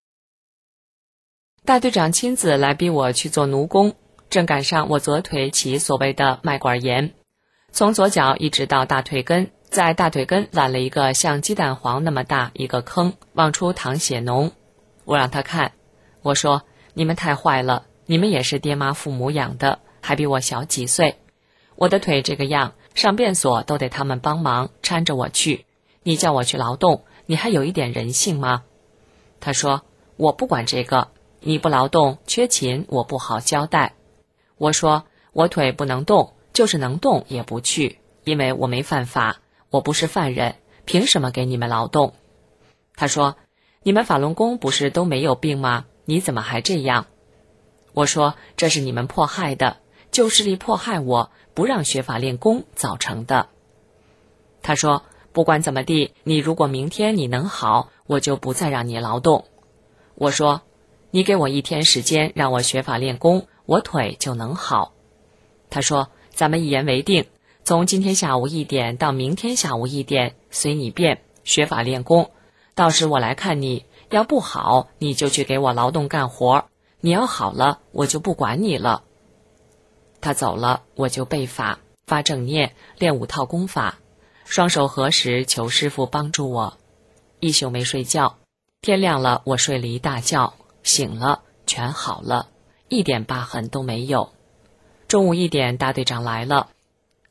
大队长亲自来逼我去做奴工，正赶上我左腿起所谓的脉管炎，从左脚一直到大腿根，在大腿根烂了一个像鸡蛋黄那么大一个坑，往出淌血脓。我让他看，我说你们太坏了，你们也是爹妈父母养的，还比我小几岁，我的腿这个样，上便所都得他们帮忙搀着我去，你叫我去劳动，你还有一点人性吗？他说我不管这个，你不劳动缺勤，我不好交代。我说我腿不能动，就是能动也不去，因为我没犯法，我不是犯人，凭什么给你们劳动？他说你们法轮功不是都没有病吗？你怎么还这样？我说这是你们迫害的，旧势力迫害我，不让学法练功造成的。他说不管怎么地，你如果明天你能好，我就不再让你劳动。我说你给我1天时间让我学法练功，我腿就能好。他说咱们一言为定，从今天下午1点到明天下午1点，随你便，学法练功，到时我来看你，要不好你就去给我劳动干活，你要好了我就不管你了。他走了，我就背法，发正念，练5套功法，双手合十求师父帮助我。一宿没睡觉，天亮了我睡了一大觉，醒了全好了，一点疤痕都没有。中午1点大队长来了，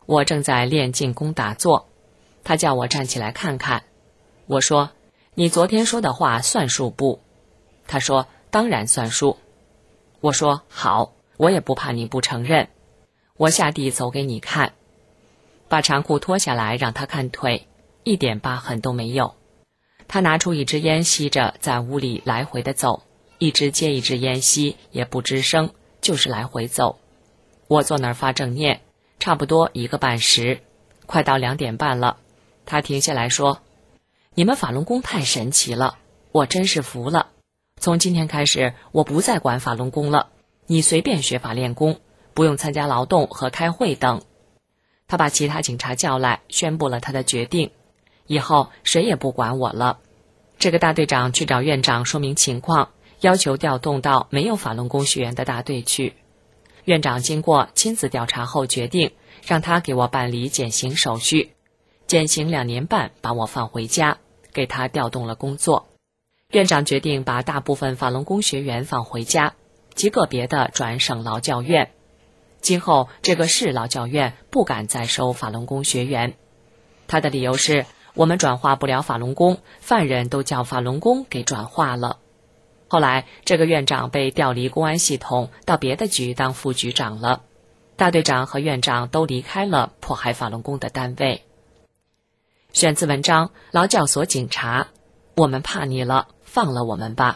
我正在练静功打坐，他叫我站起来看看。我说：你昨天说的话算数不？他说：当然算数。我说：好，我也不怕你不承认。我下地走给你看。把长裤脱下来让他看腿，一点疤痕都没有。他拿出一支烟吸着，在屋里来回的走，一支接一支烟吸，也不吱声，就是来回走。我坐那儿发正念，差不多1个半时，快到2点半了。他停下来说：你们法轮功太神奇了，我真是服了。从今天开始，我不再管法轮功了，你随便学法练功，不用参加劳动和开会等。他把其他警察叫来，宣布了他的决定，以后谁也不管我了。这个大队长去找院长说明情况，要求调动到没有法轮功学员的大队去。院长经过亲自调查后决定，让他给我办理减刑手续，减刑2年半，把我放回家，给他调动了工作。院长决定把大部分法轮功学员放回家，极个别的转省劳教院。今后这个市劳教院不敢再收法轮功学员。他的理由是，我们转化不了法轮功，犯人都叫法轮功给转化了。后来这个院长被调离公安系统，到别的局当副局长了。大队长和院长都离开了迫害法轮功的单位。选自文章《劳教所警察》，我们怕你了，放了我们吧。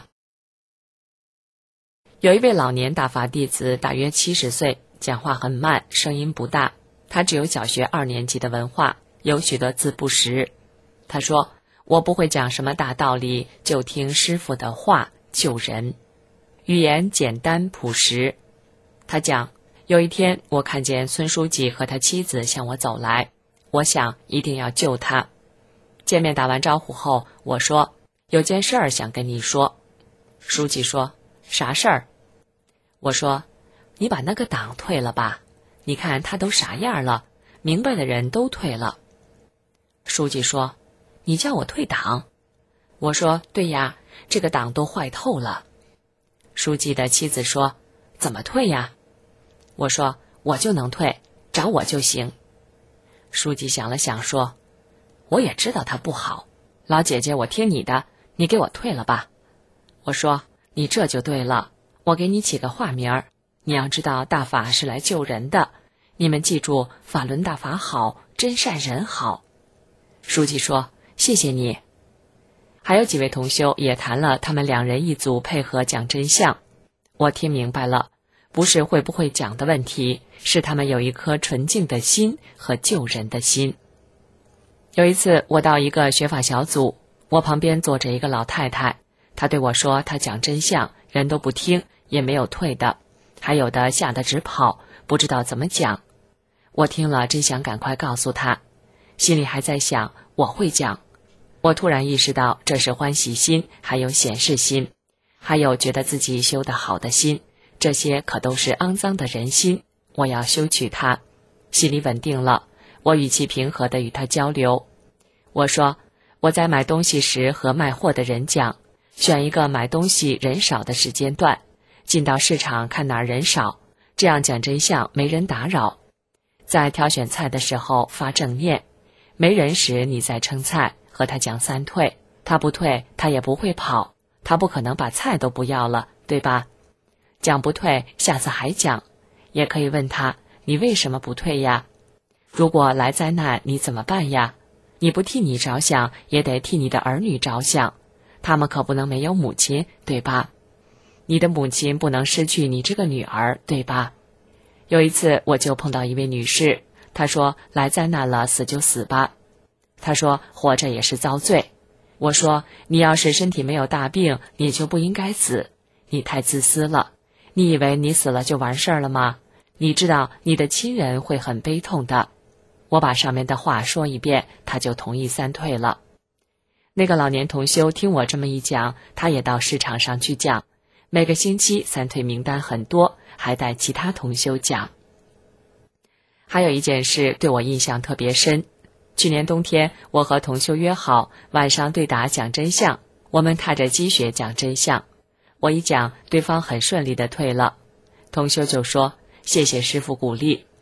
有一位老年大法弟子，大约70岁，讲话很慢，声音不大。他只有小学2年级的文化，有许多字不识。他说：我不会讲什么大道理，就听师父的话救人，语言简单朴实。他讲，有一天我看见孙书记和他妻子向我走来，我想一定要救他。见面打完招呼后，我说：有件事儿想跟你说。书记说：啥事儿？我说：你把那个党退了吧，你看他都啥样了，明白的人都退了。书记说：你叫我退党？我说：对呀，这个党都坏透了。书记的妻子说：怎么退呀？我说：我就能退，找我就行。书记想了想说：我也知道他不好，老姐姐我听你的，你给我退了吧。我说：你这就对了，我给你起个化名儿，你要知道大法是来救人的，你们记住，法轮大法好，真善人好。书记说：谢谢你。还有几位同修也谈了他们2人一组配合讲真相，我听明白了，不是会不会讲的问题，是他们有一颗纯净的心和救人的心。有一次我到一个学法小组，我旁边坐着一个老太太，她对我说，她讲真相，人都不听，也没有退的，还有的吓得直跑，不知道怎么讲。我听了真想赶快告诉她，心里还在想我会讲。我突然意识到，这是欢喜心，还有显示心，还有觉得自己修得好的心，这些可都是肮脏的人心，我要修去它。心里稳定了，我语气平和地与他交流。我说，我在买东西时和卖货的人讲，选一个买东西人少的时间段，进到市场看哪儿人少，这样讲真相，没人打扰。在挑选菜的时候发正念，没人时你再称菜，和他讲3退，他不退，他也不会跑，他不可能把菜都不要了，对吧？讲不退，下次还讲，也可以问他，你为什么不退呀？如果来灾难，你怎么办呀？你不替你着想，也得替你的儿女着想，他们可不能没有母亲，对吧？你的母亲不能失去你这个女儿，对吧？有一次我就碰到一位女士，她说来灾难了，死就死吧。她说活着也是遭罪。我说你要是身体没有大病，你就不应该死，你太自私了，你以为你死了就完事儿了吗？你知道你的亲人会很悲痛的。我把上面的话说一遍，他就同意3退了。那个老年同修听我这么一讲，他也到市场上去讲，每个星期3退名单很多，还带其他同修讲。还有一件事对我印象特别深，去年冬天我和同修约好晚上对答讲真相，我们踏着积雪讲真相，我一讲对方很顺利的退了，同修就说谢谢师父鼓励。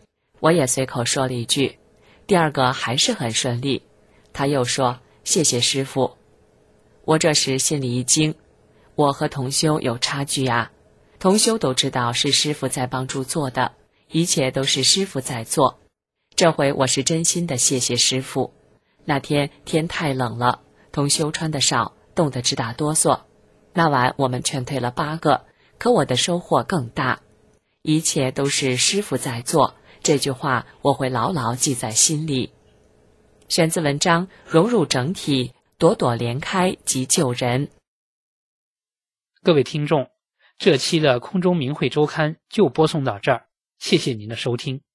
我也随口说了一句，第二个还是很顺利。他又说谢谢师父。我这时心里一惊，我和同修有差距啊，同修都知道是师父在帮助做的，一切都是师父在做。这回我是真心的谢谢师父。那天天太冷了，同修穿得少，冻得直打哆嗦。那晚我们劝退了8个，可我的收获更大。一切都是师父在做，这句话我会牢牢记在心里。选自文章《融入整体，朵朵莲开即救人》。 各位听众，这期的空中明慧周刊就播送到这儿，谢谢您的收听。